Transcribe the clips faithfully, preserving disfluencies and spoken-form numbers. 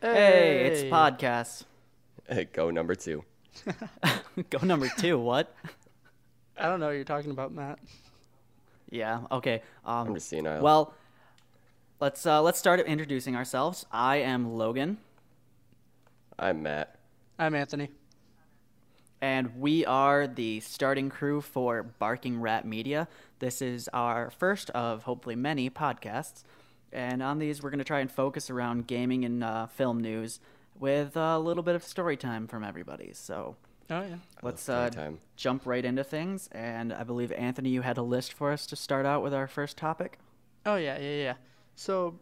Hey, it's Hey. podcast. Hey, go number two. Go number two. What? I don't know what you're talking about, Matt. Yeah. Okay. I'm Um. just senile. Well, let's uh, let's start introducing ourselves. I am Logan, I'm Matt. I'm Anthony. and we are the starting crew for Barking Rat Media. This is our first of hopefully many podcasts, and on these we're going to try and focus around gaming and uh, film news with a little bit of story time from everybody. So. Oh, yeah. Let's story uh, time. jump right into things. And I believe, Anthony, you had a list for us to start out with our first topic. Oh, yeah, yeah, yeah. So,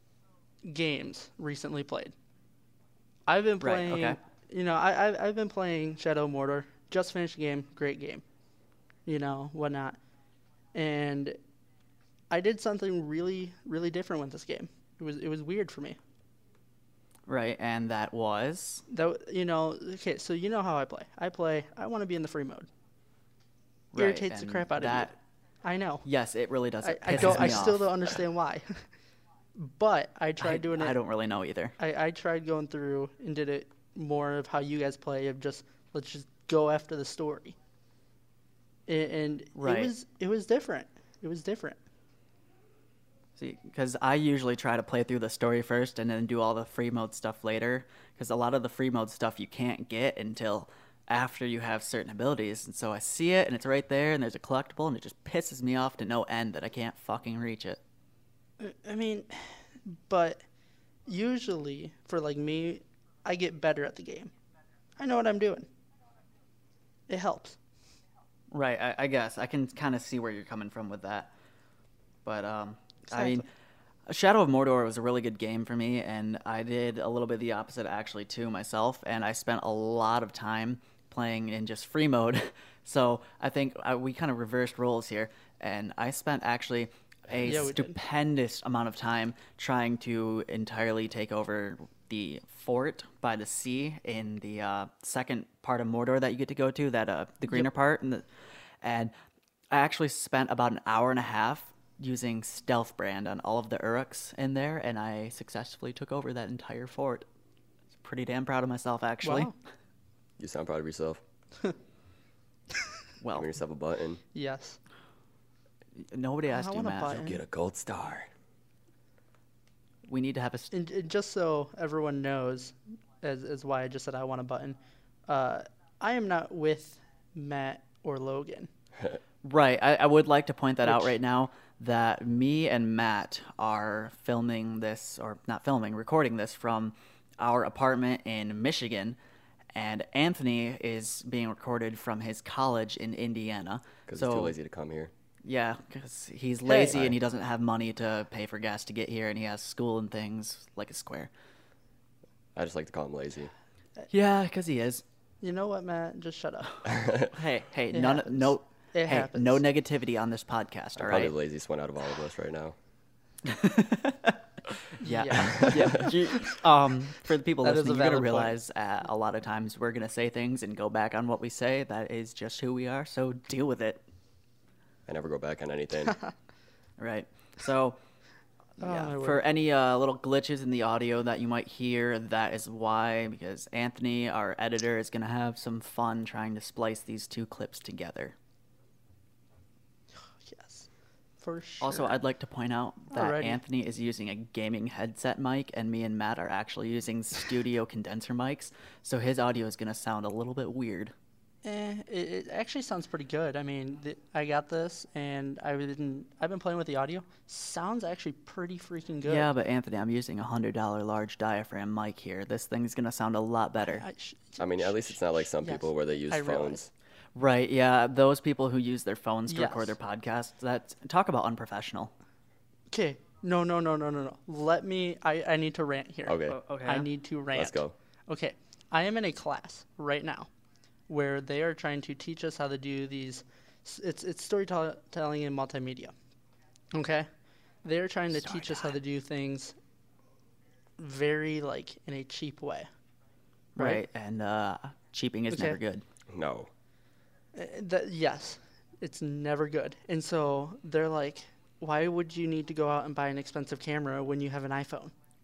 games recently played. I've been Right, playing, okay. you know, I, I've, I've been playing Shadow of Mordor. Just finished the game. Great game. You know, whatnot. And I did something really, really different with this game. It was, it was weird for me. Right, and that was... That you know, okay, so you know how I play. I play, I want to be in the free mode. Right, Irritates the and crap out that, of me. I know. Yes, it really does. I, It I pisses don't. I me still off. don't understand why. But I tried I, doing it. I don't really know either. I, I tried going through and did it more of how you guys play of just let's just go after the story. A- And Right. it was it was different. It was different. See, because I usually try to play through the story first and then do all the free mode stuff later. Because a lot of the free mode stuff you can't get until after you have certain abilities. And so I see it, and it's right there, and there's a collectible, and it just pisses me off to no end that I can't fucking reach it. I mean, but usually for like me, I get better at the game. I know what I'm doing. It helps. Right, I, I guess. I can kind of see where you're coming from with that. But, um, I mean, Exactly. Shadow of Mordor was a really good game for me, and I did a little bit the opposite actually too myself, and I spent a lot of time playing in just free mode. So I think I, we kind of reversed roles here, and I spent actually a Yeah, we did. stupendous amount of time trying to entirely take over the fort by the sea in the uh, second part of Mordor that you get to go to, that uh, the greener Yep. part, and the, and I actually spent about an hour and a half using Stealth Brand on all of the Uruks in there, and I successfully took over that entire fort. Pretty damn proud of myself, actually. Wow. You sound proud of yourself. Well, Give yourself a button. Yes. nobody asked I you, want a Matt. button. Get a gold star. We need to have a... St- And, and just so everyone knows, as as why I just said I want a button, uh, I am not with Matt or Logan. Right. I, I would like to point that out Which- right now that me and Matt are filming this, or not filming, recording this from our apartment in Michigan, and Anthony is being recorded from his college in Indiana. Because so, he's too lazy to come here. Yeah, because he's lazy Hey. and he doesn't have money to pay for gas to get here, and he has school and things like a square. I just like to call him lazy. Yeah, because he is. You know what, Matt? Just shut up. Hey, hey, It none, happens. no, It hey, happens. no negativity on this podcast. I'm All probably right. the laziest one out of all of us right now. Yeah, Yeah. yeah. You- um, for the people That is listening, a you're gonna valid point. realize uh, a lot of times we're gonna say things and go back on what we say. That is just who we are. So deal with it. I never go back on anything. Right. So, Oh, yeah, my for word. any uh, little glitches in the audio that you might hear, that is why, because Anthony, our editor, is going to have some fun trying to splice these two clips together. Yes. For sure. Also, I'd like to point out that Alrighty. Anthony is using a gaming headset mic, and me and Matt are actually using studio condenser mics, so his audio is going to sound a little bit weird. Eh, it, it actually sounds pretty good. I mean, th- I got this, and I've been I've been playing with the audio. Sounds actually pretty freaking good. Yeah, but Anthony, I'm using a one hundred dollar large diaphragm mic here. This thing's going to sound a lot better. I, sh- I mean, at least it's not like some Yes, people where they use I realize. phones. Right, yeah, those people who use their phones to record Yes. their podcasts, that talk about unprofessional. Okay. No, no, no, no, no, no. Let me. I, I need to rant here. Okay, O- okay. I need to rant. let's go. Okay. I am in a class right now where they are trying to teach us how to do these. s- It's it's storytelling and multimedia. Okay. They are trying to Story teach us how time. to do things very like in a cheap way. Right, and uh, cheaping is Okay. never good. No. Uh, That yes, it's never good. And so they're like, why would you need to go out and buy an expensive camera when you have an iPhone?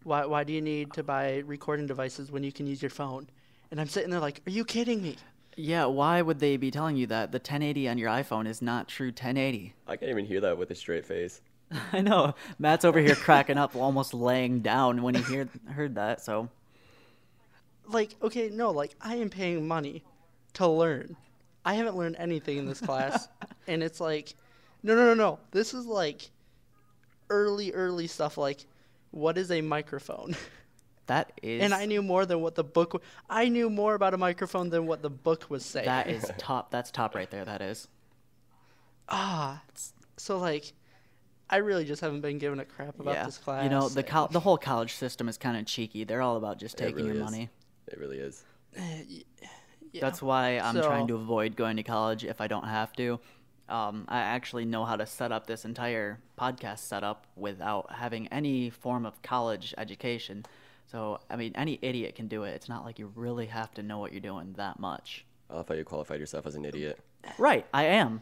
Why why do you need to buy recording devices when you can use your phone? And I'm sitting there like, are you kidding me? Yeah, why would they be telling you that? The ten eighty on your iPhone is not true ten eighty. I can't even hear that with a straight face. I know. Matt's over here cracking up, almost laying down when he hear, heard that, so. Like, okay, no, like I am paying money to learn. I haven't learned anything in this class. And it's like, no, no, no, no. This is like early, early stuff like, what is a microphone? That is. And I knew more than what the book. W- I knew more about a microphone than what the book was saying. That is top. That's top right there. That is. Ah, so like, I really just haven't been given a crap about Yeah. this class. You know, the and- col- the whole college system is kind of cheeky. They're all about just It taking really your is. money. It really is. yeah. That's why I'm So- trying to avoid going to college if I don't have to. Um, I actually know how to set up this entire podcast setup without having any form of college education. So, I mean, any idiot can do it. It's not like you really have to know what you're doing that much. I love how you qualified yourself as an idiot. Right, I am.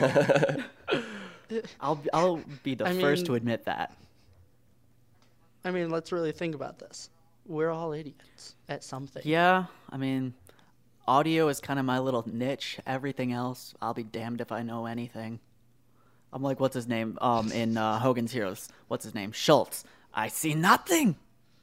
I'll I'll be the I first to mean- admit that. I mean, let's really think about this. We're all idiots at something. Yeah, I mean, audio is kind of my little niche. Everything else, I'll be damned if I know anything. I'm like, what's his name? Um, in uh, Hogan's Heroes, what's his name? Schultz. I see nothing.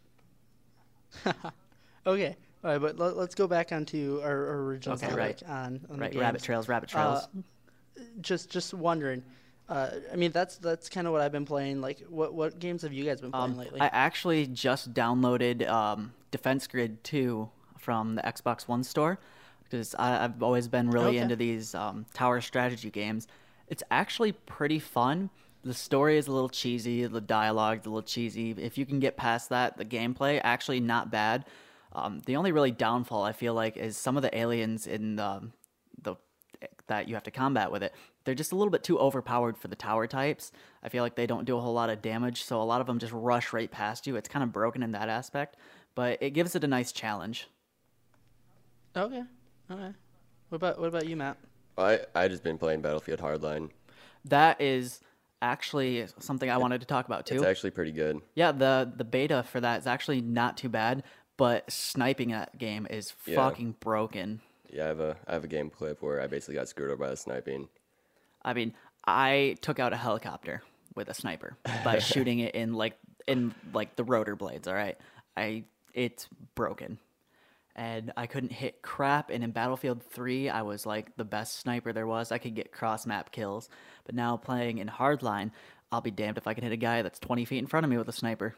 Okay, all right, but let, let's go back onto our, our original Okay, topic right. on, on Right, the rabbit games. trails, rabbit trails. Uh, just just wondering. Uh, I mean, that's that's kind of what I've been playing. Like, what what games have you guys been playing um, lately? I actually just downloaded um, Defense Grid two from the Xbox One store because I've always been really Okay. into these um, tower strategy games. It's actually pretty fun. The story is a little cheesy, the dialogue's a little cheesy. If you can get past that, the gameplay actually not bad. Um, the only really downfall I feel like is some of the aliens in the, the that you have to combat with it. They're just a little bit too overpowered for the tower types. I feel like they don't do a whole lot of damage, so a lot of them just rush right past you. It's kind of broken in that aspect, but it gives it a nice challenge. okay, okay. What about what about you, Matt? I I just been playing Battlefield Hardline. That is actually something I wanted to talk about too. It's actually pretty good. Yeah, the the beta for that is actually not too bad, but sniping that game is Yeah. fucking broken. Yeah, I have a I have a game clip where I basically got screwed over by the sniping. I mean, I took out a helicopter with a sniper by shooting it in like in like the rotor blades, all right? I it's broken. And I couldn't hit crap, and in Battlefield three, I was like the best sniper there was. I could get cross map kills. But now playing in Hardline, I'll be damned if I can hit a guy that's twenty feet in front of me with a sniper.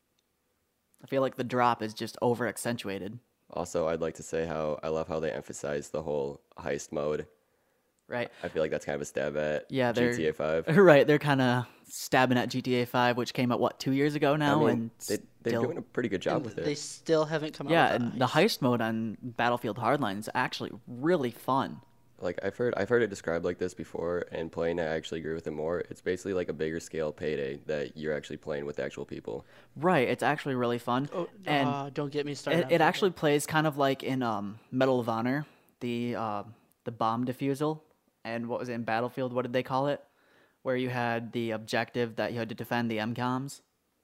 I feel like the drop is just over accentuated. Also, I'd like to say how I love how they emphasize the whole heist mode. Right? I feel like that's kind of a stab at Yeah, they're G T A five. Right, they're kind of stabbing at G T A five, which came out what two years ago I now, mean, and they, they're still, doing a pretty good job And with they it. still haven't come yeah, out with and that the heist. heist mode on Battlefield Hardline is actually really fun. Like I've heard I've heard it described like this before, and playing it, I actually agree with it more. It's basically like a bigger scale Payday that you're actually playing with actual people. Right, it's actually really fun, Oh, and uh, don't get me started. it, on it that. actually plays kind of like in um, Medal of Honor, the uh, the bomb defusal, and what was it in Battlefield? What did they call it? Where you had the objective that you had to defend the M COMs.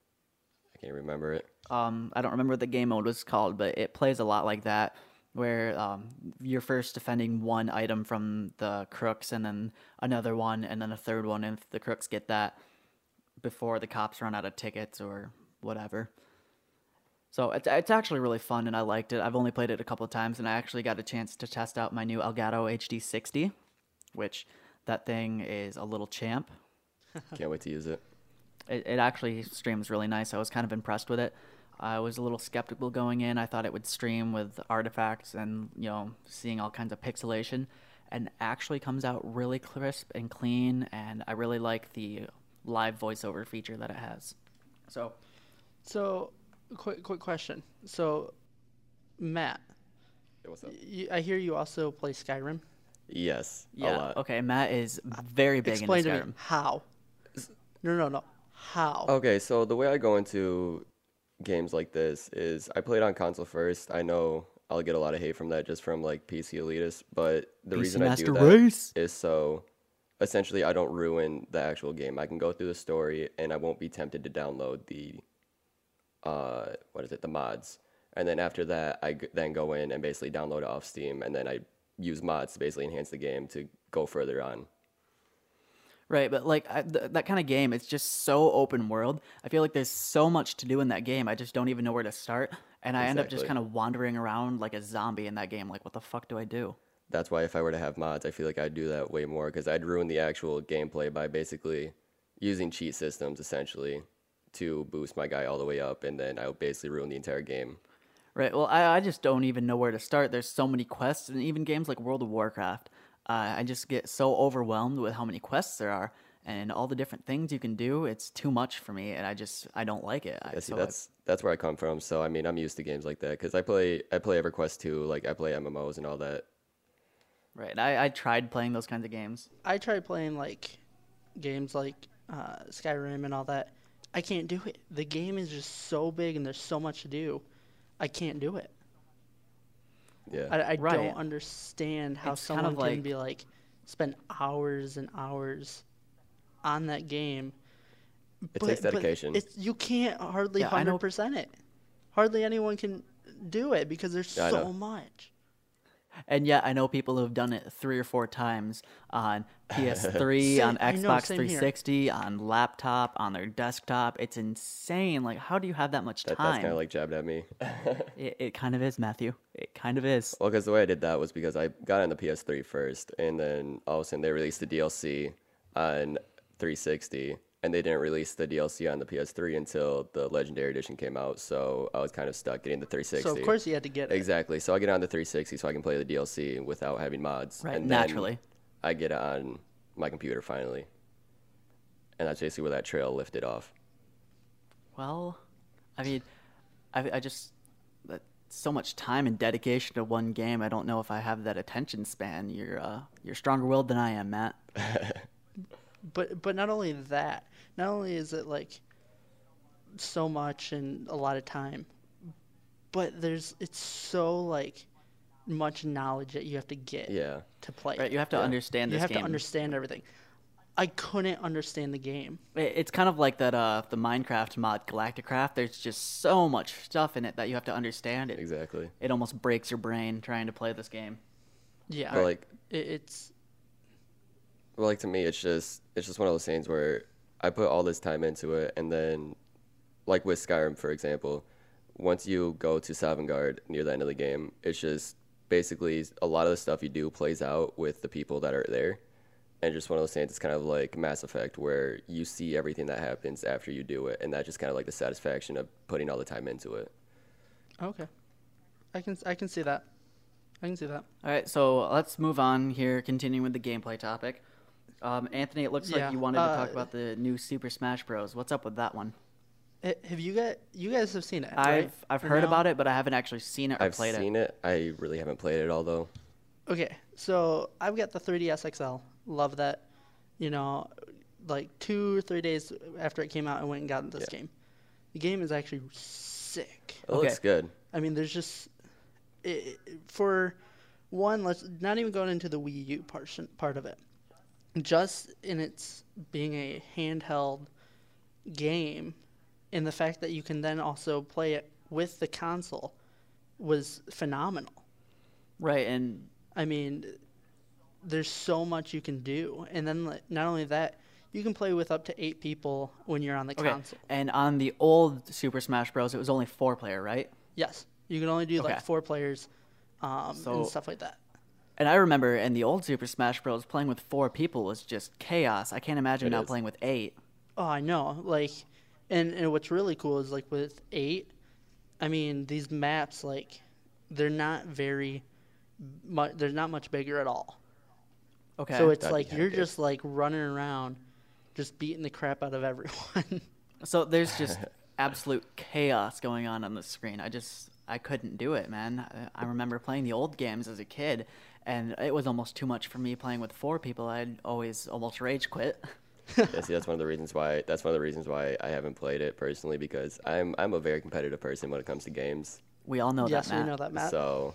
I can't remember it. Um, I don't remember what the game mode was called, but it plays a lot like that, where um, you're first defending one item from the crooks, and then another one, and then a third one if the crooks get that before the cops run out of tickets or whatever. So it's it's actually really fun, and I liked it. I've only played it a couple of times, and I actually got a chance to test out my new Elgato H D sixty, which that thing is a little champ. Can't wait to use it. It, it actually streams really nice. I was kind of impressed with it. I was a little skeptical going in. I thought it would stream with artifacts and, you know, seeing all kinds of pixelation, and actually comes out really crisp and clean, and I really like the live voiceover feature that it has. So, So, quick quick question. So, Matt, Hey, what's up? you, I hear you also play Skyrim. Yes, a yeah, lot. okay, Matt is very big Explain into to Skyrim. me how. No, no, no. How? Okay, so the way I go into games like this is I played on console first. I know I'll get a lot of hate from that just from like P C elitists, but the P C reason I Master do that Race. is so essentially I don't ruin the actual game. I can go through the story and I won't be tempted to download the uh, what is it, the mods. And then after that, I g- then go in and basically download it off Steam, and then I use mods to basically enhance the game to go further on. Right, but like I, th- that kind of game, it's just so open world. I feel like there's so much to do in that game. I just don't even know where to start, and I end up just Exactly. kind of wandering around like a zombie in that game. Like, what the fuck do I do? That's why if I were to have mods, I feel like I'd do that way more because I'd ruin the actual gameplay by basically using cheat systems essentially to boost my guy all the way up, and then I would basically ruin the entire game. Right. Well, I, I just don't even know where to start. There's so many quests, and even games like World of Warcraft. Uh, I just get so overwhelmed with how many quests there are and all the different things you can do. It's too much for me, and I just I don't like it. I, Yeah, see, so I- that's that's where I come from. So I mean, I'm used to games like that because I play I play EverQuest two, like I play M M Os and all that. right. I, I tried playing those kinds of games. I tried playing like games like uh, Skyrim and all that. I can't do it. The game is just so big and there's so much to do. I can't do it. Yeah, I, I Right. don't understand how It's kind someone of can like- be like spend hours and hours on that game. It takes dedication. it's, you can't hardly Yeah, I know- hundred percent it. Hardly anyone can do it because there's Yeah, I so know. much. And yet, I know people who have done it three or four times on P S three, Same- on I know, Xbox same here. three sixty, on laptop, on their desktop. It's insane. Like, how do you have that much that, that's time? kind of like jabbed at me. it, it kind of is, Matthew. It kind of is. Well, because the way I did that was because I got on the P S three first, and then all of a sudden they released the D L C on three sixty, and they didn't release the D L C on the P S three until the Legendary Edition came out. So I was kind of stuck getting the three sixty. So of course you had to get it. Exactly. So I get on the three sixty so I can play the D L C without having mods. Right, and then naturally. I get it on my computer finally. And that's basically where that trail lifted off. Well, I mean, I, I just that so much time and dedication to one game. I don't know if I have that attention span. You're uh, you're stronger willed than I am, Matt. But but not only that, not only is it like so much and a lot of time, but there's it's so like much knowledge that you have to get Yeah. to play. Right, it. you have to Yeah. understand You this have game. to understand everything. I couldn't understand the game. It- It's kind of like that uh the Minecraft mod Galacticraft. There's just so much stuff in it that you have to understand. It Exactly. it almost breaks your brain trying to play this game. Yeah, But like it, it's Well, like to me, it's just it's just one of those things where I put all this time into it, and then, like with Skyrim, for example, once you go to Sovngarde near the end of the game, it's just basically a lot of the stuff you do plays out with the people that are there, and just one of those things. It's kind of like Mass Effect, where you see everything that happens after you do it, and that's just kind of like the satisfaction of putting all the time into it. okay. I can I can see that. I can see that. All right, so let's move on here, continuing with the gameplay topic. Um, Anthony, it looks Yeah, like you wanted to talk uh, about the new Super Smash Bros. What's up with that one? Eh, Have you got you guys have seen it? I've right? I've Or heard no? about it, but I haven't actually seen it or I've played seen it. I really haven't played it at all, though. Okay, so I've got the three D S X L. Love that. You know, like two or three days after it came out, I went and got this Yeah. game. The game is actually sick. It looks Okay. good. I mean, there's just it, for one. Let's not even going into the Wii U portion part of it. Just in its being a handheld game, and the fact that you can then also play it with the console was phenomenal. Right, and I mean, there's so much you can do, and then like, not only that, you can play with up to eight people when you're on the okay, console. and on the old Super Smash Bros, it was only four player, right? Yes, you can only do Okay. like four players, um, So- and stuff like that. And I remember in the old Super Smash Bros, playing with four people was just chaos. I can't imagine It now is. playing with eight. Oh, I know. Like, and and what's really cool is like with eight, I mean these maps like they're not very much. They're not much bigger at all. Okay. So it's That'd be like you're hectic. just like running around, just beating the crap out of everyone. So there's just absolute chaos going on on the screen. I just I couldn't do it, man. I, I remember playing the old games as a kid, and it was almost too much for me playing with four people. I'd always almost rage quit. Yeah, see, that's one of the reasons why that's one of the reasons why I haven't played it personally because I'm I'm a very competitive person when it comes to games. We all know yes, that, Matt. we know that, Matt. So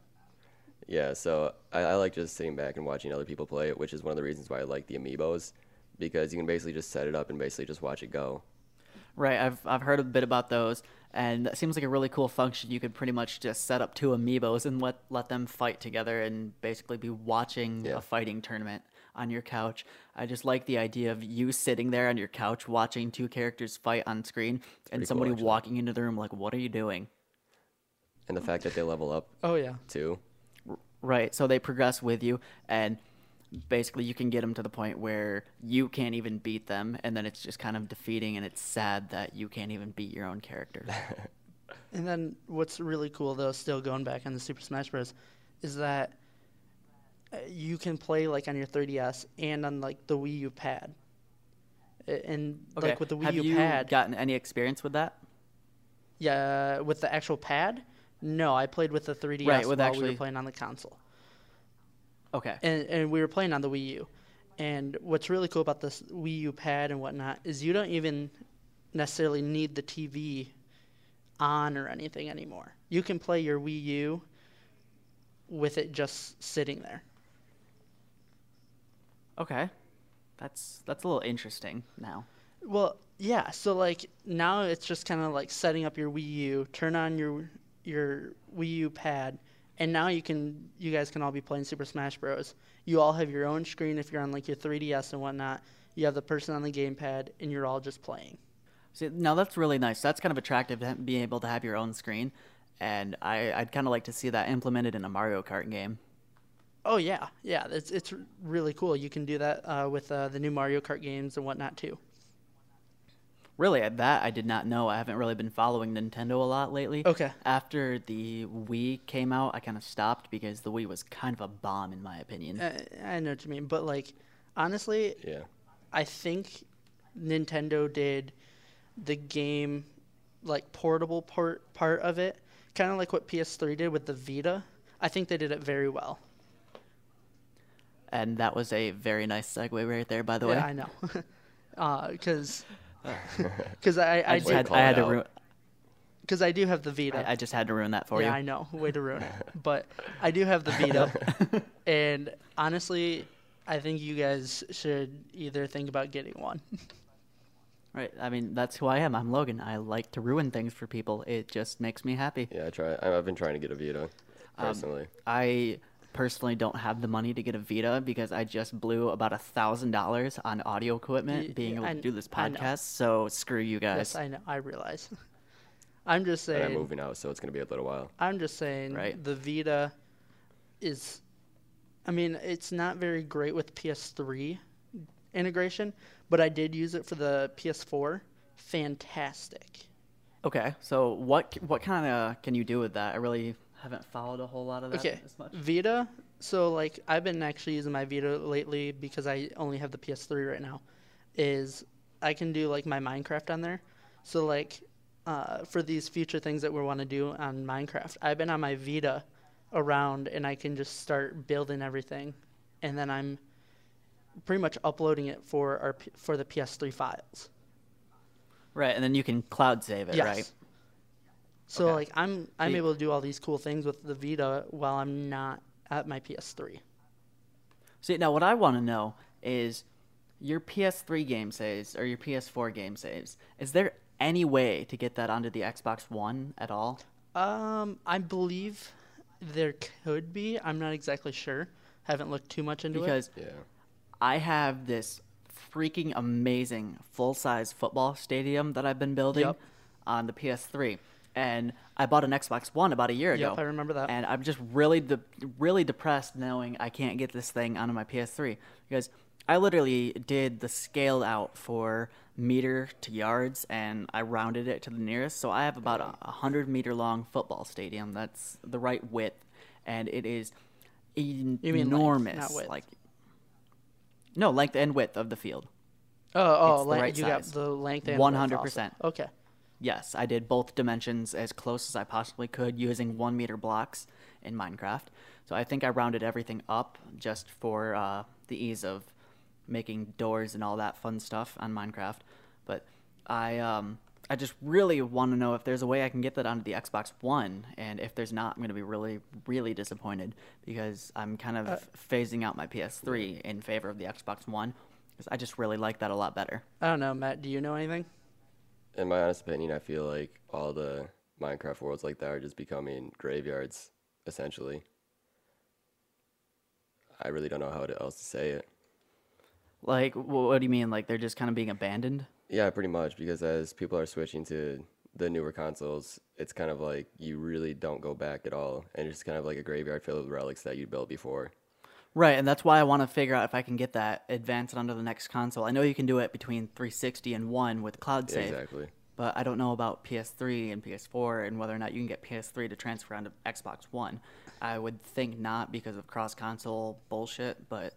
yeah, so I, I like just sitting back and watching other people play it, which is one of the reasons why I like the amiibos because you can basically just set it up and basically just watch it go. Right, I've I've heard a bit about those, And that seems like a really cool function. You could pretty much just set up two amiibos and let let them fight together and basically be watching Yeah. a fighting tournament on your couch. I just like the idea of you sitting there on your couch watching two characters fight on screen and pretty cool, somebody actually. walking into the room like, "What are you doing?" And the fact that they level up Oh yeah. too. Right. So they progress with you, and basically you can get them to the point where you can't even beat them, and then it's just kind of defeating, and it's sad that you can't even beat your own character. And then what's really cool though, still going back on the Super Smash Bros, is that uh, you can play like on your three D S and on like the Wii U pad. A- And Okay. like with the Wii Have U you pad, gotten any experience with that? yeah, with the actual pad. No, I played with the three D S Right, with while we actually- were playing on the console. Okay. and and we were playing on the Wii U. And what's really cool about this Wii U pad and whatnot is you don't even necessarily need the T V on or anything anymore. You can play your Wii U with it just sitting there. Okay. That's that's a little interesting now. Well, yeah. So like now it's just kind of like setting up your Wii U, turn on your your Wii U pad, and now you can you guys can all be playing Super Smash Bros. You all have your own screen if you're on like your three D S and whatnot. You have the person on the gamepad, and you're all just playing. See, now that's really nice. That's kind of attractive to ha- being able to have your own screen, and I, I'd kind of like to see that implemented in a Mario Kart game. Oh yeah, yeah. It's it's really cool. You can do that uh, with uh, the new Mario Kart games and whatnot too. Really, at that I did not know. I haven't really been following Nintendo a lot lately. Okay. After the Wii came out, I kind of stopped because the Wii was kind of a bomb in my opinion. Uh, I know what you mean, but like honestly, Yeah. I think Nintendo did the game like portable part part of it, kind of like what P S three did with the Vita. I think they did it very well. And that was a very nice segue right there, by the way. Yeah, I know, because because I I I just Way to had, call I it had to out. ru- because I do have the Vita. I, I just had to ruin that for yeah, you. I know. Way to ruin it. But I do have the Vita. And honestly, I think you guys should either think about getting one. Right. I mean, that's who I am. I'm Logan. I like to ruin things for people. It just makes me happy. Yeah, I try. I- I've been trying to get a Vita Um, personally. I personally don't have the money to get a Vita because I just blew about a thousand dollars on audio equipment Y- being yeah, able I to kn- do this I know. podcast. So screw you guys. Yes, I know. I realize. I'm just and I'm saying. moving out, so it's gonna be a little while. I'm just saying. Right. The Vita is. I mean, it's not very great with P S three integration, but I did use it for the P S four. Fantastic. Okay. So what what kind of can you do with that? I really haven't followed a whole lot of that Okay, as much. Vita. So like I've been actually using my Vita lately because I only have the P S three right now. Is I can do like my Minecraft on there. So like uh, for these future things that we want to do on Minecraft, I've been on my Vita around and I can just start building everything, and then I'm pretty much uploading it for our P- for the P S three files. Right, and then you can cloud save it, Yes. right? So Okay. like I'm I'm See- able to do all these cool things with the Vita while I'm not at my P S three. See, now what I want to know is your P S three game saves or your P S four game saves. Is there any way to get that onto the Xbox One at all? Um, I believe there could be. I'm not exactly sure. Haven't looked too much into it. Because Yeah. I have this freaking amazing full-size football stadium that I've been building Yep. on the P S three, and I bought an Xbox One about a year ago. Yep, I remember that. And I'm just really, de- really depressed knowing I can't get this thing onto my P S three because I literally did the scale out for meter to yards, and I rounded it to the nearest. So I have about a a hundred meter long football stadium. That's the right width, and it is mean length, enormous. not width? Like no length and width of the field. Oh, oh, It's the la- right you got size. the length and one width hundred also. percent. Okay. Yes, I did both dimensions as close as I possibly could using one meter blocks in Minecraft. So I think I rounded everything up just for uh, the ease of making doors and all that fun stuff on Minecraft. But I um, I just really want to know if there's a way I can get that onto the Xbox One, and if there's not, I'm going to be really, really disappointed because I'm kind of Uh, phasing out my P S three in favor of the Xbox One because I just really like that a lot better. I don't know, Matt. Do you know anything? in my honest opinion, I feel like all the Minecraft worlds like that are just becoming graveyards, essentially. I really don't know how to- else to say it. Like, wh- what do you mean? Like they're just kind of being abandoned? Yeah, pretty much, because as people are switching to the newer consoles, it's kind of like you really don't go back at all, and it's kind of like a graveyard filled with relics that you built before. Right, and that's why I want to figure out if I can get that advanced onto the next console. I know you can do it between three sixty and one with cloud Yeah, save, exactly. but I don't know about P S three and P S four and whether or not you can get P S three to transfer onto Xbox One. I would think not because of cross console bullshit, but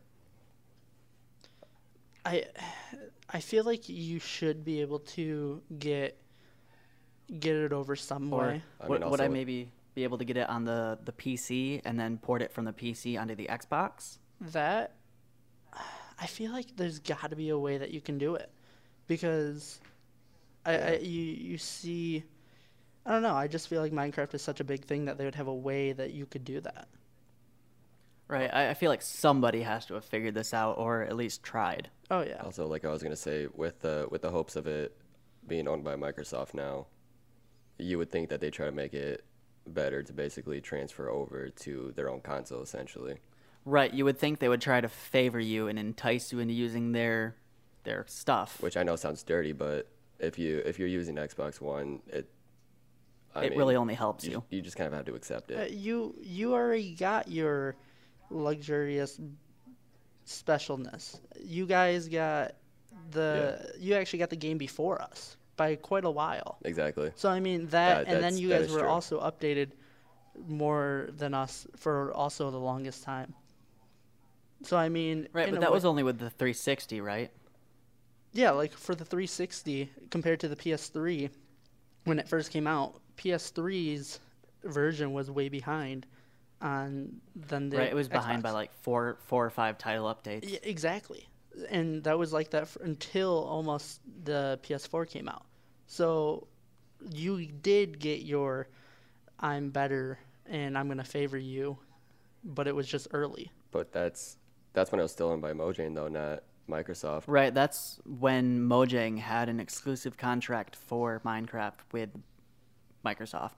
I I feel like you should be able to get get it over some or way. I would, mean, would I also- maybe be able to get it on the, the P C and then port it from the P C onto the Xbox? That I feel like there's got to be a way that you can do it because I, I Yeah. you you see I don't know. I just feel like Minecraft is such a big thing that they would have a way that you could do that. Right, I, I feel like somebody has to have figured this out or at least tried. Oh yeah. Also, like I was gonna say, with the with the hopes of it being owned by Microsoft now, you would think that they try to make it better to basically transfer over to their own console, essentially. Right, you would think they would try to favor you and entice you into using their their stuff. Which I know sounds dirty, but if you if you're using Xbox One, it I it mean, really only helps you, you. you just kind of have to accept Uh, it. you you already got your luxurious specialness. You guys got the you actually got the game before us by quite a while. Exactly. So I mean that, That- and then that's- you that guys is were true. also updated more than us for also the longest time. So I mean, Right, in but a that way- was only with the three sixty, right? yeah, like for the three sixty compared to the P S three when it first came out, P S three's version was way behind on than the Right, it was behind Xbox. by like four four or five title updates. Yeah, exactly. And that was like that f until almost the P S four came out. So you did get your I'm better and I'm going to favor you, but it was just early. But that's that's when it was still owned by Mojang, though, not Microsoft. Right, that's when Mojang had an exclusive contract for Minecraft with Microsoft.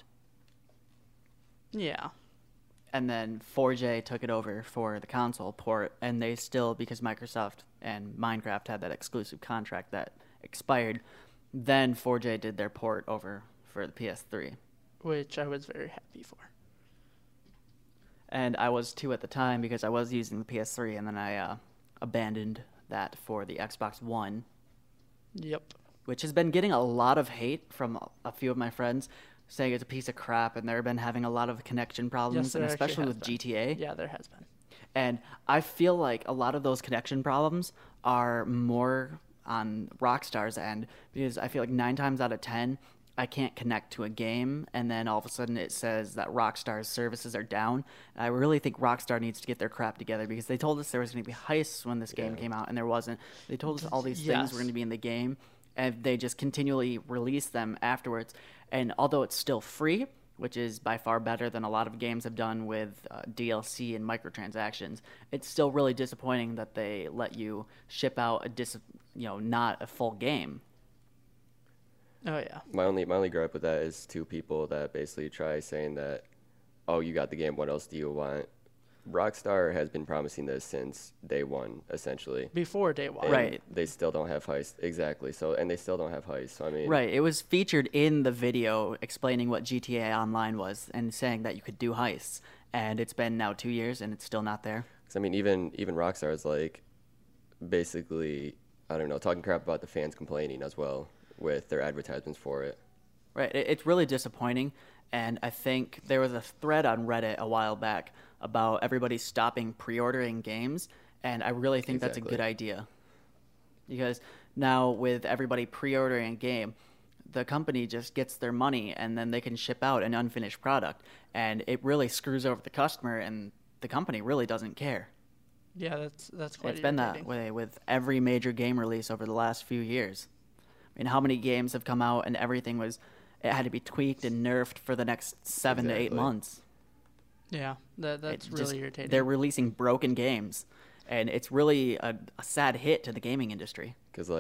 Yeah. And then four J took it over for the console port, and they still, because Microsoft and Minecraft had that exclusive contract that expired, then four J did their port over for the P S three. Which I was very happy for. And I was too at the time because I was using the P S three, and then I uh, abandoned that for the Xbox One, Yep. which has been getting a lot of hate from a few of my friends saying it's a piece of crap, and they've been having a lot of connection problems, there and actually especially has with been. G T A. Yeah, there has been. And I feel like a lot of those connection problems are more on Rockstar's end because I feel like nine times out of ten, I can't connect to a game, and then all of a sudden it says that Rockstar's services are down. And I really think Rockstar needs to get their crap together because they told us there was going to be heists when this game Yeah. came out, and there wasn't. They told us all these things Yes. were going to be in the game, and they just continually release them afterwards. And although it's still free, which is by far better than a lot of games have done with uh, D L C and microtransactions, it's still really disappointing that they let you ship out a dis, you know, not a full game. Oh, yeah. My only my only gripe with that is two people that basically try saying that, oh, you got the game, what else do you want? Rockstar has been promising this since day one, essentially. Before day one. And Right. They still don't have heist. Exactly. So and they still don't have heist. So I mean, Right. It was featured in the video explaining what G T A Online was and saying that you could do heists. And it's been now two years and it's still not there. 'cause I mean, even even Rockstar is like, basically, I don't know, talking crap about the fans complaining as well with their advertisements for it. Right. It, it's really disappointing. And I think there was a thread on Reddit a while back about everybody stopping pre ordering games. And I really think that's a Exactly. good idea. Because now, with everybody pre ordering a game, the company just gets their money and then they can ship out an unfinished product. And it really screws over the customer, and the company really doesn't care. Yeah, that's that's quite It's been that irritating. way with every major game release over the last few years. I mean, how many games have come out and everything was, it had to be tweaked and nerfed for the next seven to eight Exactly. months? Yeah, that, that's It really just- irritating. They're releasing broken games, and it's really a, a sad hit to the gaming industry. Because like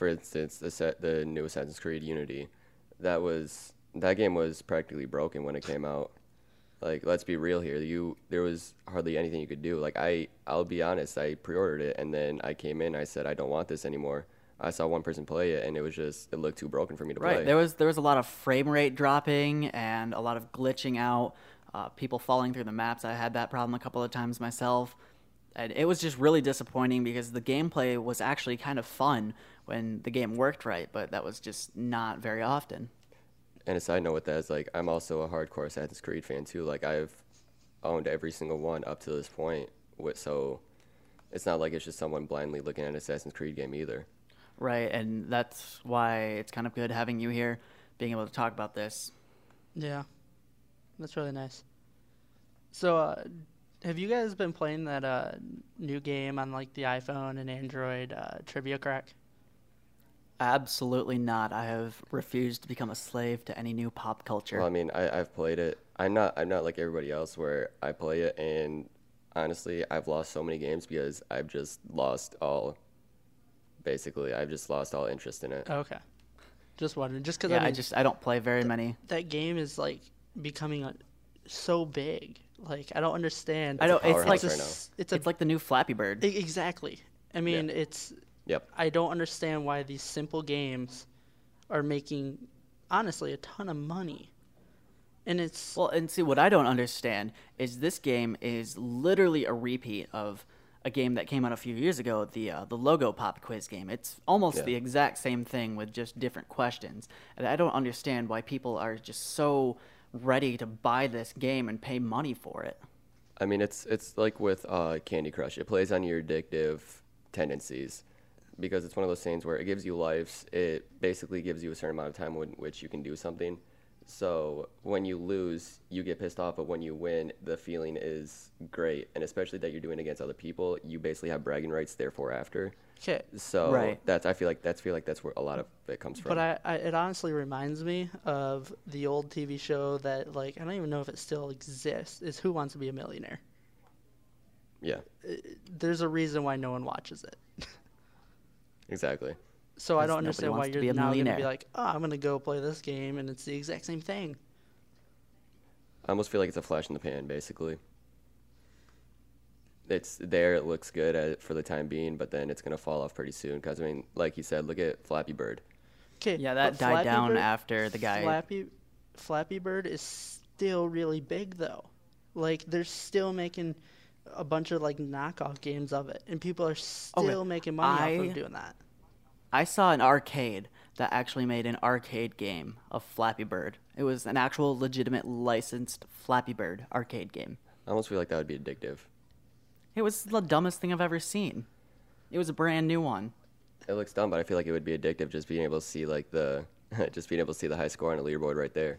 for instance, the set, the new Assassin's Creed Unity, that was that game was practically broken when it came out. Like, let's be real here. You there was hardly anything you could do. Like, I I'll be honest, I pre-ordered it and then I came in. I said I don't want this anymore. I saw one person play it and it was just it looked too broken for me to Right. play. There was there was a lot of frame rate dropping and a lot of glitching out. Uh, people falling through the maps. I had that problem a couple of times myself. And it was just really disappointing because the gameplay was actually kind of fun when the game worked right, but that was just not very often. And a side note with that is, like, I'm also a hardcore Assassin's Creed fan too. Like, I've owned every single one up to this point. With so, it's not like it's just someone blindly looking at an Assassin's Creed game either. Right, and that's why it's kind of good having you here, being able to talk about this. Yeah, that's really nice. So, uh, have you guys been playing that uh, new game on like the iPhone and Android, uh, Trivia Crack? Absolutely not. I have refused to become a slave to any new pop culture. Well, I mean, I, I've played it. I'm not I'm not like everybody else where I play it and honestly, I've lost so many games because I've just lost all. Basically, I've just lost all interest in it. Okay, just wondering, just because yeah, I, mean, I just I don't play very many. that game is like becoming a, so big. Like I don't understand. I know a it's powerhouse like right a now. s- it's a it's like the new Flappy Bird. e- exactly. I mean, Yeah. it's Yep. I don't understand why these simple games are making honestly a ton of money, and it's Well, and see, what I don't understand is this game is literally a repeat of a game that came out a few years ago, the uh, the Logo Pop quiz game. It's almost Yeah. the exact same thing with just different questions. And I don't understand why people are just so ready to buy this game and pay money for it. I mean, it's it's like with uh, Candy Crush. It plays on your addictive tendencies because it's one of those things where it gives you lives. It basically gives you a certain amount of time in which you can do something. So when you lose, you get pissed off, but when you win, the feeling is great. And especially that you're doing it against other people, you basically have bragging rights. Therefore, after. okay. So Right. that's I feel like that's feel like that's where a lot of it comes from. But I, I, it honestly reminds me of the old T V show that, like, I don't even know if it still exists. Is Who Wants to Be a Millionaire? yeah, There's a reason why no one watches it. exactly. So I 'Cause don't nobody understand why wants to be you're a now going to be millionaire. like, oh, I'm going to go play this game, and it's the exact same thing. I almost feel like it's a flash in the pan, basically. It's there, it looks good at, for the time being, but then it's going to fall off pretty soon. Because, I mean, like you said, look at Flappy Bird. Okay. Yeah, that but died Flappy down Bird- after the guy. Flappy, Flappy Bird is still really big, though. Like, they're still making a bunch of, like, knockoff games of it, and people are still making money off I- of doing that. I saw an arcade that actually made an arcade game of Flappy Bird. It was an actual legitimate licensed Flappy Bird arcade game. I almost feel like that would be addictive. It was the dumbest thing I've ever seen. It was a brand new one. It looks dumb, but I feel like it would be addictive just being able to see like the just being able to see the high score on a leaderboard right there.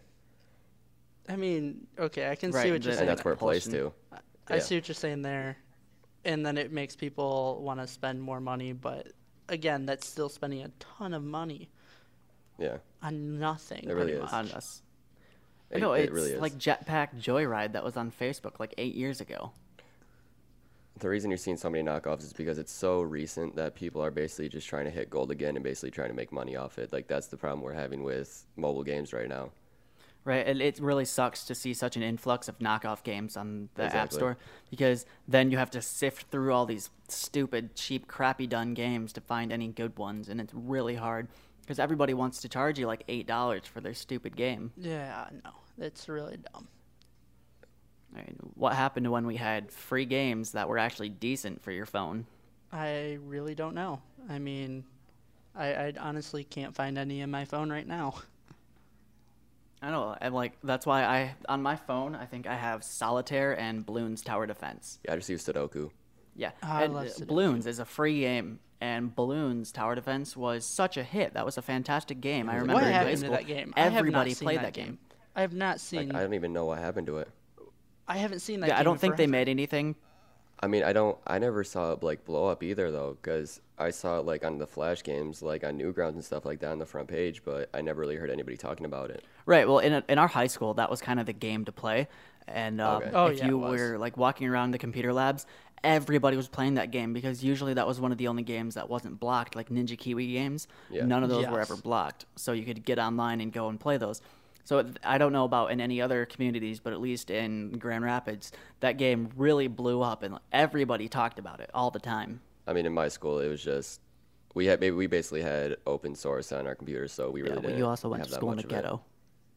I mean, okay, I can Right, see what you're the- saying. And that's where it plays Propulsion. to. I yeah. see what you're saying there. And then it makes people want to spend more money, but again, that's still spending a ton of money Yeah. on nothing. It really pretty is. much. On us. It, no, it it's really is. like Jetpack Joyride that was on Facebook like eight years ago. The reason you're seeing so many knockoffs is because it's so recent that people are basically just trying to hit gold again and basically trying to make money off it. Like that's the problem we're having with mobile games right now. Right, and it really sucks to see such an influx of knockoff games on the App Exactly. Store because then you have to sift through all these stupid, cheap, crappy done games to find any good ones, and it's really hard because everybody wants to charge you like eight dollars for their stupid game. Yeah, no, that's really dumb. I mean, what happened to when we had free games that were actually decent for your phone? I really don't know. I mean, I, I honestly can't find any in my phone right now. I don't know, and like that's why I on my phone I think I have Solitaire and Bloons Tower Defense. Yeah, I just use Sudoku. Yeah, I and love uh, Sudoku. Bloons is a free game, and Bloons Tower Defense was such a hit. That was a fantastic game. I remember What in high happened to school, that game? I have not everybody seen played that that game. game. I have not seen. Like, I don't even know what happened to it. I haven't seen that. Yeah, I game don't in think they forever. made anything. I mean, I don't. I never saw it like blow up either though, because I saw it like on the Flash games, like on Newgrounds and stuff like that on the front page, but I never really heard anybody talking about it. Right. Well, in a, in our high school, that was kind of the game to play. And um, Okay. Oh, if yeah, you it was. were like walking around the computer labs, everybody was playing that game because usually that was one of the only games that wasn't blocked, like Ninja Kiwi games. Yeah. None of those were Yes. ever blocked, so you could get online and go and play those. So it- I don't know about in any other communities, but at least in Grand Rapids, that game really blew up and everybody talked about it all the time. I mean, in my school, it was just we had maybe we basically had open source on our computers, so we really Yeah, but didn't. you also went have to that school in much the of it. ghetto.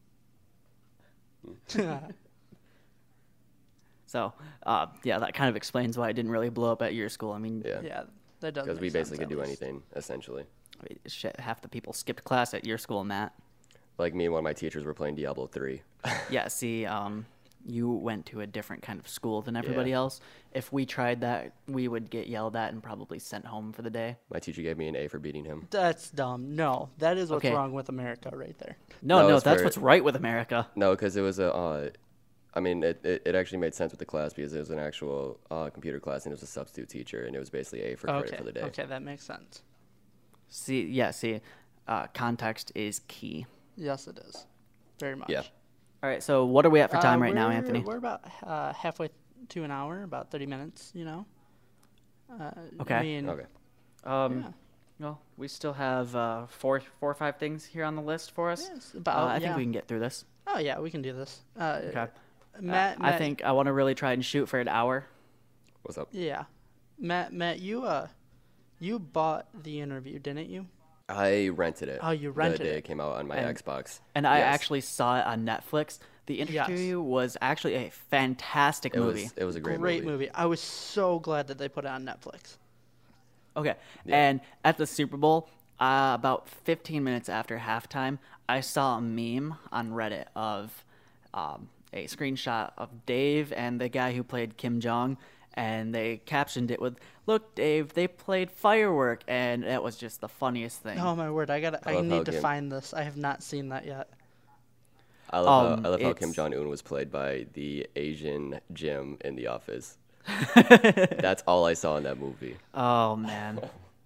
So, uh, yeah, that kind of explains why it didn't really blow up at your school. I mean, Yeah, Yeah, that does. because we make sense, basically could at do least. anything essentially. I mean, shit, half the people skipped class at your school, Matt. Like me and one of my teachers were playing Diablo three. Yeah, see, um, you went to a different kind of school than everybody Yeah. else. If we tried that, we would get yelled at and probably sent home for the day. My teacher gave me an A for beating him. That's dumb. No, that is what's Okay. wrong with America right there. No, No, no, it's that's for- what's right with America. No, because it was a. Uh, I mean, it, it, it actually made sense with the class because it was an actual uh, computer class and it was a substitute teacher and it was basically A for credit Okay, for the day. okay, that makes sense. See, yeah, see, uh, context is key. Yes, it is. Very much. Yeah. All right, so what are we at for time Uh, right now, we're- Anthony? We're about uh, halfway to an hour, about thirty minutes, you know? Uh, Okay. I mean, Okay. Um, yeah. well, we still have uh, four, four or five things here on the list for us. Yes, Uh, about, I think yeah. we can get through this. Oh, yeah, we can do this. Uh, Okay. Matt, Uh, I Matt- think I want to really try and shoot for an hour. What's up? Yeah. Matt, Matt, you, uh, you bought the interview, didn't you? I rented it. Oh, you rented the day it. it came out on my And- Xbox. And I Yes. actually saw it on Netflix. The Yes. interview was actually a fantastic It movie. was it was a great, Great movie. movie. I was so glad that they put it on Netflix. Okay. Yeah. And at the Super Bowl, uh, about fifteen minutes after halftime, I saw a meme on Reddit of um, a screenshot of Dave and the guy who played Kim Jong, and they captioned it with, "Look, Dave, they played Firework," and that was just the funniest thing. Oh my word! I got. I I love how need to Kim- find this. I have not seen that yet. I love Um, how I love how Kim it's- Jong Un was played by the Asian Jim in The Office. That's all I saw in that movie. Oh man.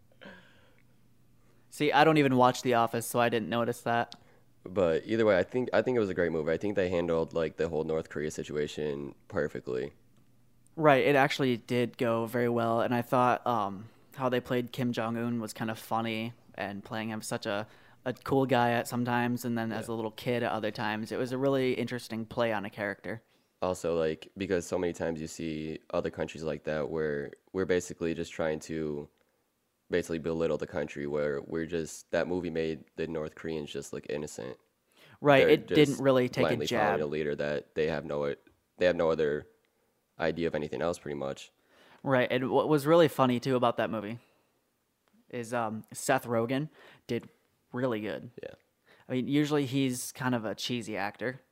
See, I don't even watch The Office, so I didn't notice that. But either way, I think I think it was a great movie. I think they handled like the whole North Korea situation perfectly. Right, it actually did go very well, and I thought um, how they played Kim Jong Un was kind of funny, and playing him such a, a cool guy at sometimes, and then as a little kid at other times. It was a really interesting play on a character. Also, like because so many times you see other countries like that where we're basically just trying to basically belittle the country, where we're just that movie made the North Koreans just look innocent. Right, They're it didn't just really take a blindly following jab. a leader that they have no they have no other idea of anything else, pretty much. Right, and what was really funny too about that movie is um, Seth Rogen did really good. Yeah. I mean, usually he's kind of a cheesy actor.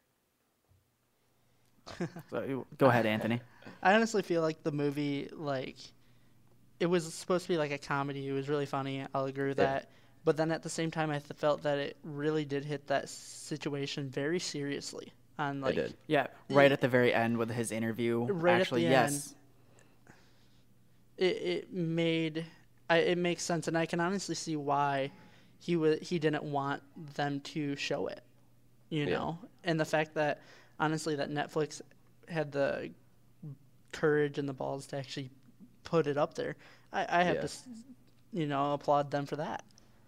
So you- go ahead, Anthony. I honestly feel like the movie, like, it was supposed to be like a comedy. It was really funny. I'll agree with Yeah. that. But then at the same time, I th- felt that it really did hit that situation very seriously. On like, I did. Yeah, right at the very end with his interview. Right at Actually, the yes. it, it made I, it makes sense, and I can honestly see why he was he didn't want them to show it, you Yeah. know, and the fact that honestly that Netflix had the courage and the balls to actually put it up there, I, I have Yeah. to, s- you know, applaud them for that.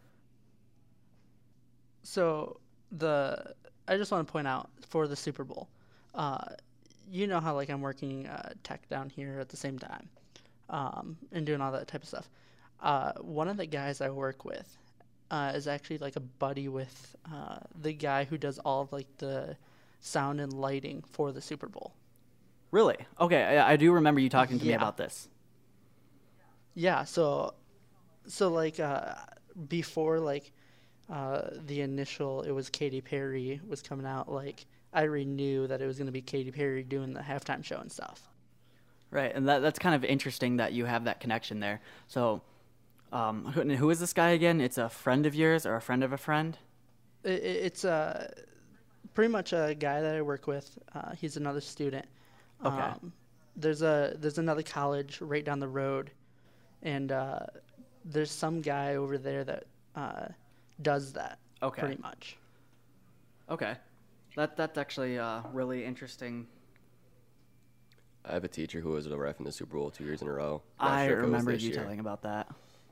So the I just want to point out for the Super Bowl, uh, you know how like I'm working uh, tech down here at the same time, um, and doing all that type of stuff. Uh, one of the guys I work with uh, is actually like a buddy with uh, the guy who does all of like the sound and lighting for the Super Bowl. Really? Okay, I, I do remember you talking to me Yeah. about this. Yeah, so so like uh, before like uh, the initial it was Katy Perry was coming out, like I already knew that it was gonna be Katy Perry doing the halftime show and stuff. Right, and that, that's kind of interesting that you have that connection there. So, um, who, who is this guy again? It's a friend of yours or a friend of a friend? It, it, it's uh, pretty much a guy that I work with. Uh, he's another student. Okay. Um, there's a there's another college right down the road, and uh, there's some guy over there that uh, does that. Okay. Pretty much. Okay, that that's actually uh, really interesting. I have a teacher who was a ref in the Super Bowl two years in a row. Not I sure if it was remember this you year. telling about that.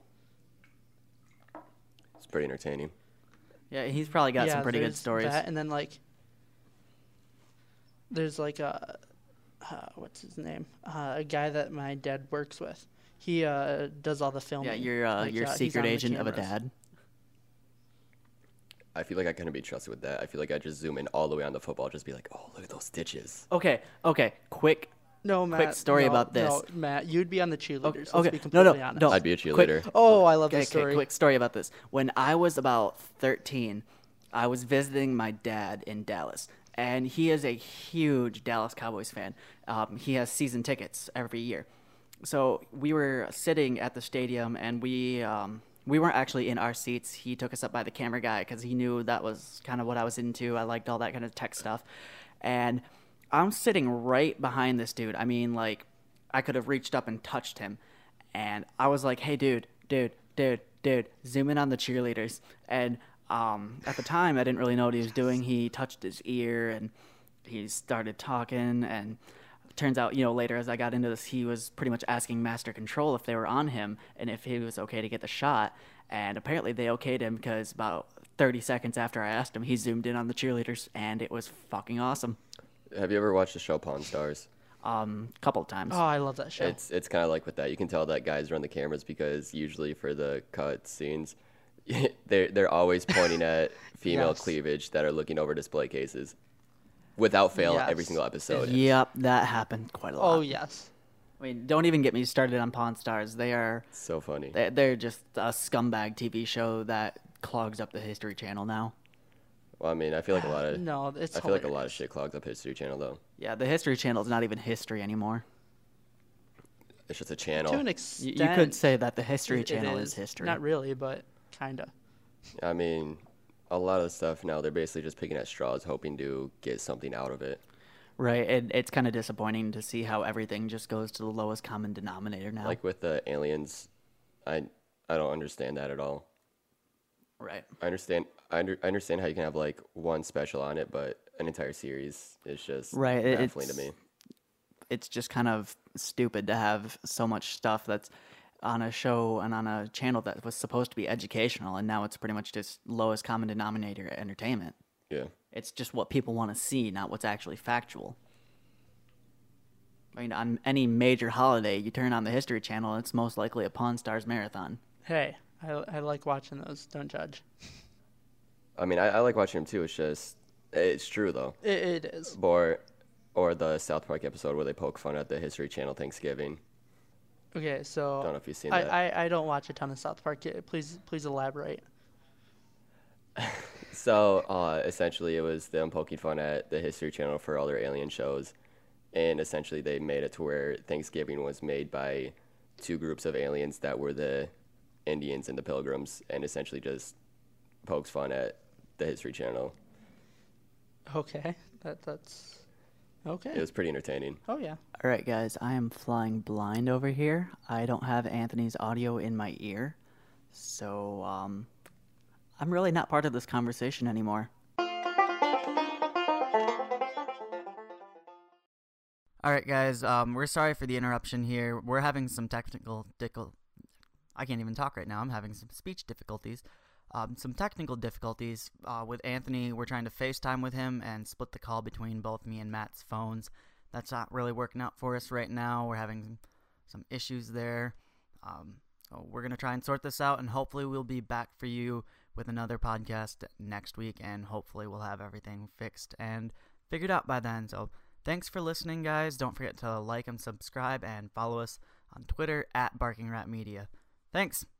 It's pretty entertaining. Yeah, he's probably got yeah, some pretty good there's stories. That, and then like, there's like a, uh, what's his name? Uh, a guy that my dad works with. He uh, does all the filming. Yeah, you're uh, Like, your uh, he's secret on the agent of a cameras. dad. I feel like I couldn't be trusted with that. I feel like I just zoom in all the way on the football, just be like, oh, look at those stitches. Okay, okay, quick. No, Matt. story no, about this. No, Matt, you'd be on the cheerleaders. Okay, Let's okay. be no, no, completely honest. no. I'd be a Quick- cheerleader. Oh, I love Okay, this story. okay, quick story about this. When I was about thirteen, I was visiting my dad in Dallas, and he is a huge Dallas Cowboys fan. Um, he has season tickets every year. So we were sitting at the stadium, and we um, we weren't actually in our seats. He took us up by the camera guy because he knew that was kind of what I was into. I liked all that kind of tech stuff, and I'm sitting right behind this dude. I mean, like, I could have reached up and touched him, and I was like, "Hey, dude, dude, dude, dude, zoom in on the cheerleaders." And um, at the time, I didn't really know what he was doing. He touched his ear, and he started talking, and turns out, you know, later as I got into this, he was pretty much asking Master Control if they were on him and if he was okay to get the shot. And apparently they okayed him because about thirty seconds after I asked him, he zoomed in on the cheerleaders, and it was fucking awesome. Have you ever watched the show Pawn Stars? Um, a couple of times. Oh, I love that show. It's it's kind of like with that. You can tell that guys run the cameras because usually for the cut scenes, they're they're always pointing at female Yes. cleavage that are looking over display cases, without fail, every Yes. single episode. Yep, that happened quite a lot. Oh, yes. I mean, don't even get me started on Pawn Stars. They are So funny. they- they're just a scumbag T V show that clogs up the History Channel now. Well, I mean, I feel like a lot of No, it's I feel like a lot of hilarious. shit clogs up History Channel though. Yeah, the History Channel is not even history anymore. It's just a channel. To an You, extent. you could say that the History it- it Channel is history. Not really, but kind of. I mean, a lot of the stuff now they're basically just picking at straws, hoping to get something out of it. Right, and it's kind of disappointing to see how everything just goes to the lowest common denominator now. Like with the aliens, I I don't understand that at all. right. I understand I, under, I understand how you can have like one special on it, but an entire series is just Right, it- baffling to it's- me. It's just kind of stupid to have so much stuff that's on a show and on a channel that was supposed to be educational, and now it's pretty much just lowest common denominator entertainment. Yeah. It's just what people want to see, not what's actually factual. I mean, on any major holiday, you turn on the History Channel, it's most likely a Pawn Stars marathon. Hey, I, I like watching those. Don't judge. I mean, I, I like watching them too. It's just it's true though. It, it is. Or or the South Park episode where they poke fun at the History Channel Thanksgiving. Okay, so Don't know if you've seen I, that. I, I don't watch a ton of South Park. Yeah, Please please elaborate. So uh, essentially, it was them poking fun at the History Channel for all their alien shows, and essentially they made it to where Thanksgiving was made by two groups of aliens that were the Indians and the Pilgrims, and essentially just pokes fun at the History Channel. Okay, that that's okay. It was pretty entertaining. Oh yeah. All right, guys, I am flying blind over here. I don't have Anthony's audio in my ear, so um, I'm really not part of this conversation anymore. All right, guys, um, we're sorry for the interruption here. We're having some technical difficul- I can't even talk right now. I'm having some speech difficulties. Um, some technical difficulties uh, with Anthony. We're trying to FaceTime with him and split the call between both me and Matt's phones. That's not really working out for us right now. We're having some issues there. Um, so we're going to try and sort this out, and hopefully we'll be back for you with another podcast next week, and hopefully we'll have everything fixed and figured out by then. So thanks for listening, guys. Don't forget to like and subscribe and follow us on Twitter at Barking Rat Media. Thanks.